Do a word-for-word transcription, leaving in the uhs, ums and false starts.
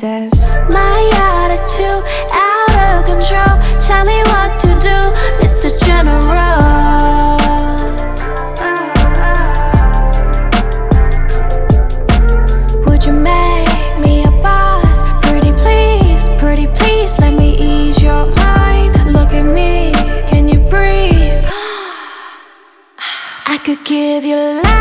says, my attitude out of control. Tell me what to do, Mister General. Would you make me a boss? Pretty please, pretty please, let me ease your mind. Look at me, can you breathe? I could give you life.